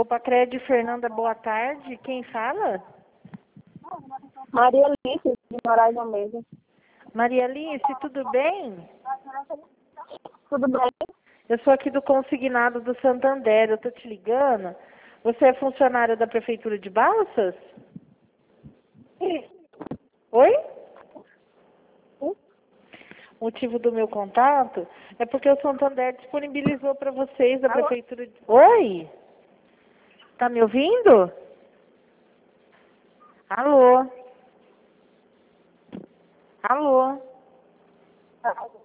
Copa Cred Fernanda, boa tarde. Quem fala? Maria Alice, de Moraes Almeida. Maria Alice, tudo bem? Tudo bem? Eu sou aqui do Consignado do Santander. Eu tô te ligando. Você é funcionária da Prefeitura de Balsas? Oi? O motivo do meu contato é porque o Santander disponibilizou para vocês, a Prefeitura de... Oi? Tá me ouvindo? Alô? Alô?